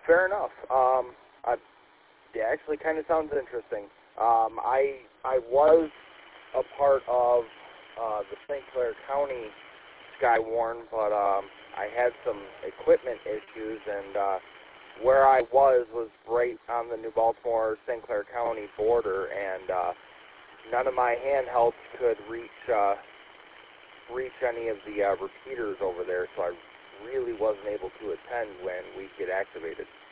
Fair enough. It actually kind of sounds interesting. I was a part of the St. Clair County Skywarn, but I had some equipment issues, and where I was right on the New Baltimore-St. Clair County border, and none of my handhelds could reach any of the repeaters over there, so I really wasn't able to attend when we get activated.